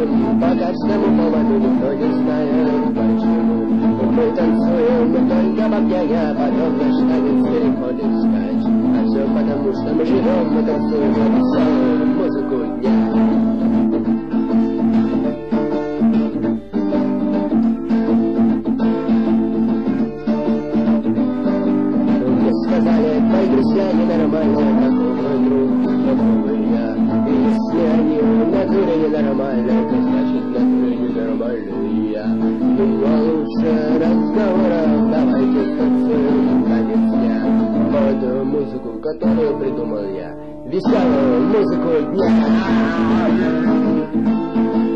танцуем по каждому поводу, никто не знает почему. Мы танцуем только по пьяни, а потом наш танец переходит вскачь. А все потому, что мы живем, мы танцуем на веселую музыку дня. Твои друзья ненормальные, как мой друг, такой я. И если они в натуре ненормальные, то значит в натуре ненормальный я. Ну а лучше разговоров, давайте станцуем танец дня. Под музыку, которую придумал я, веселую музыку дня.